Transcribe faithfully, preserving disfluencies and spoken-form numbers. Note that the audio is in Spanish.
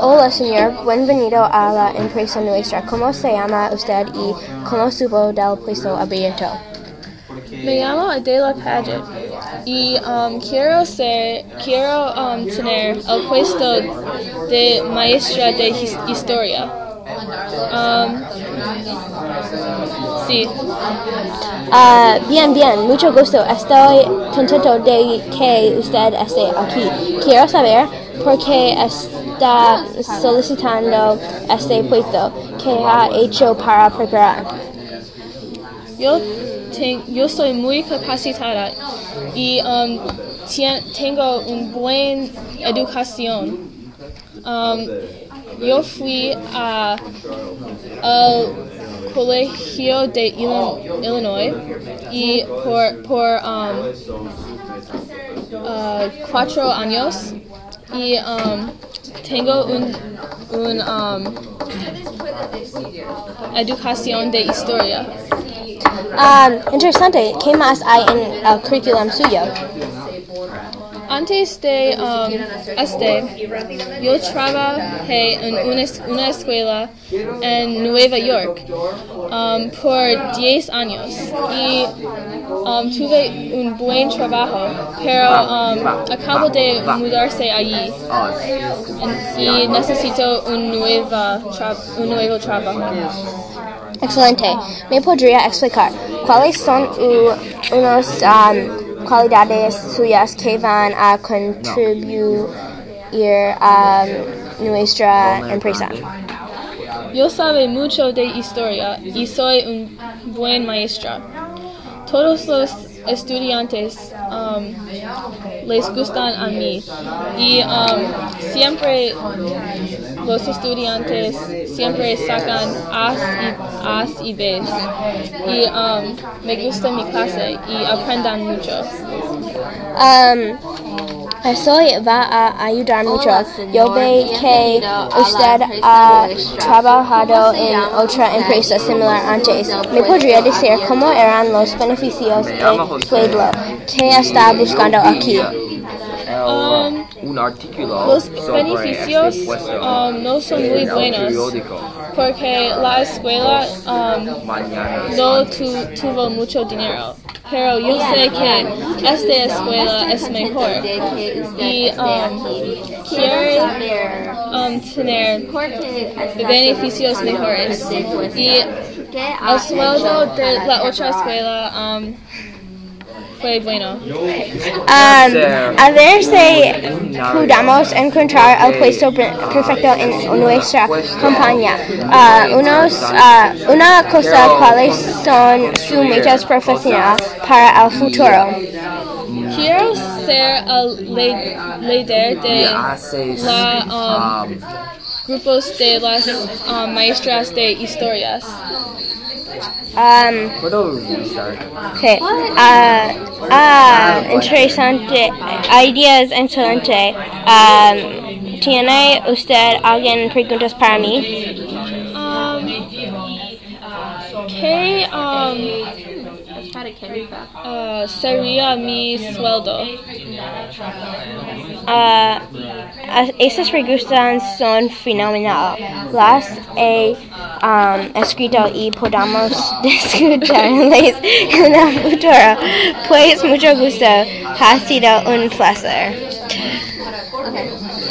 Hola, señor. Bienvenido a la empresa nuestra. ¿Cómo se llama usted y cómo supo del puesto abierto? Me llamo Adela Paget y um, quiero ser, quiero um, tener el puesto de maestra de his- historia. Um, sí. Uh, bien, bien, mucho gusto. Estoy contento de que usted esté aquí. Quiero saber por qué está solicitando este puesto. ¿Qué ha hecho para preparar? Yo, ten, yo soy muy capacitada y um, tien, tengo una buena educación. Um, yo fui a al colegio de Illinois y por, por um, uh, cuatro años y um, tengo un, un um, educación de historia. Um, interesante. ¿Qué más hay en el currículum suyo? Antes de um, este, yo trabajé en una, una escuela en Nueva York um, por diez años y um, tuve un buen trabajo, pero um, acabo de mudarse allí y necesito un, nueva tra- un nuevo trabajo. Excelente. ¿Me podría explicar cuáles son uh, unas um, cualidades suyas que van a contribuir a um, nuestra empresa? Yo sabe mucho de historia y soy un buen maestra. Todos los estudiantes um, les gustan a mí y um, siempre los estudiantes siempre sacan A's y, A's y B's y um, me gusta mi clase y aprendan mucho. Um, eso va a ayudar mucho. Yo veo que usted ha trabajado en otra empresa similar antes. ¿Me podría decir cómo eran los beneficios del sueldo que está buscando aquí? Um, los beneficios um, no son muy buenos porque la escuela um, no tu, tuvo mucho dinero. Pero yo sé que esta escuela es mejor y um, quiere um, tener beneficios mejores. Y el sueldo de la otra escuela um, fue bueno. Um, a ver si podamos encontrar el puesto perfecto en nuestra compañía. Uh, unos, uh, una cosa, ¿cuáles son sus metas profesionales para el futuro? Quiero ser el líder de la um, grupos de las um, maestras de historias. Um, okay. Uh, ah, interesante. Ideas excelente. Um, ¿Tiene usted alguien preguntas para mí? Um, ¿Qué um, uh, sería mi sueldo? Uh, esas preguntas son fenomenales. Las he um, escrito y podamos discutirlas en el futuro. Pues mucho gusto. Ha sido un placer.